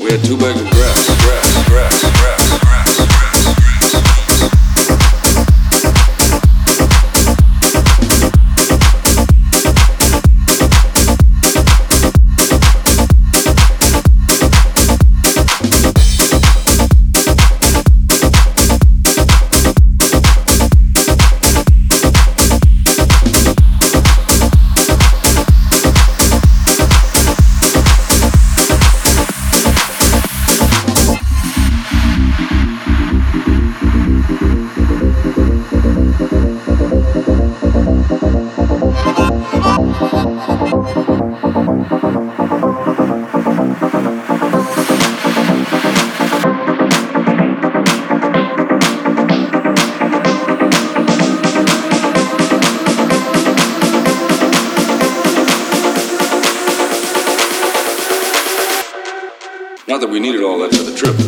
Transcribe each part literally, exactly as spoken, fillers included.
We had two bags of grass, grass, grass, grass, grass, grass, grass. Not that we needed all that for the trip.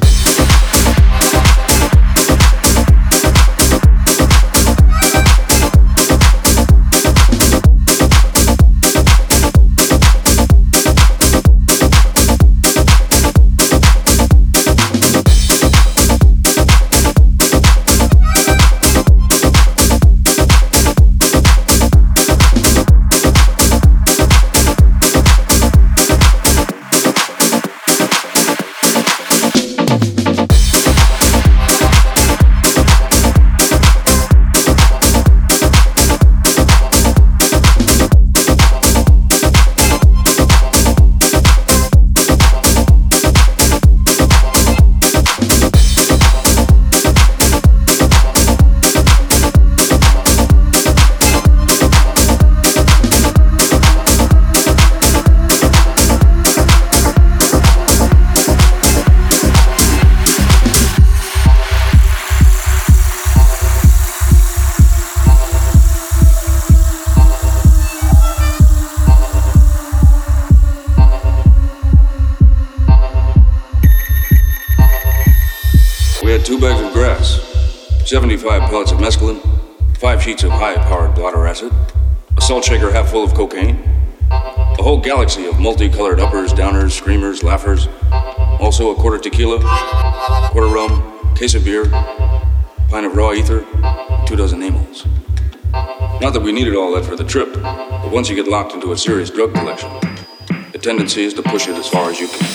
We had two bags of grass, seventy-five pellets of mescaline, five sheets of high-powered blotter acid, a salt shaker half full of cocaine, a whole galaxy of multicolored uppers, downers, screamers, laughers, also a quarter tequila, quarter rum, case of beer, pint of raw ether, two dozen amyls. Not that we needed all that for the trip, but once you get locked into a serious drug collection, the tendency is to push it as far as you can.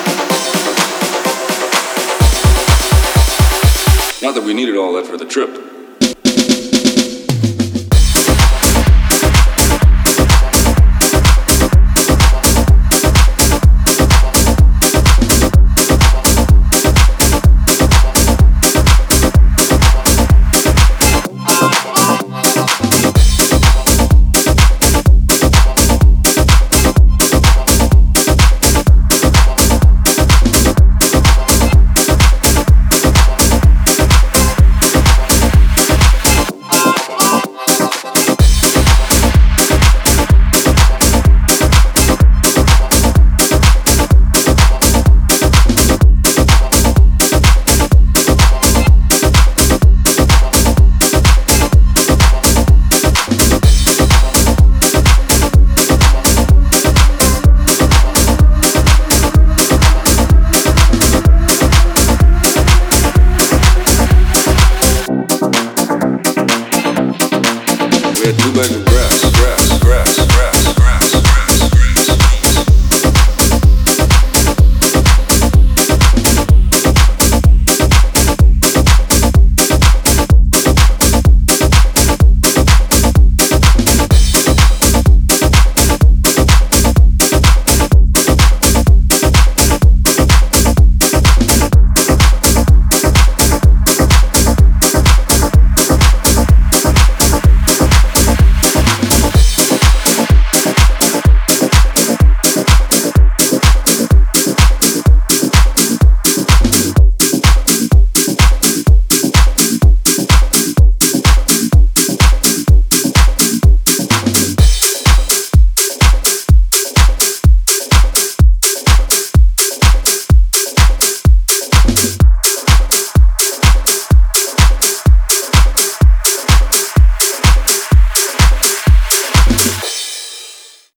Not that we needed all that for the trip.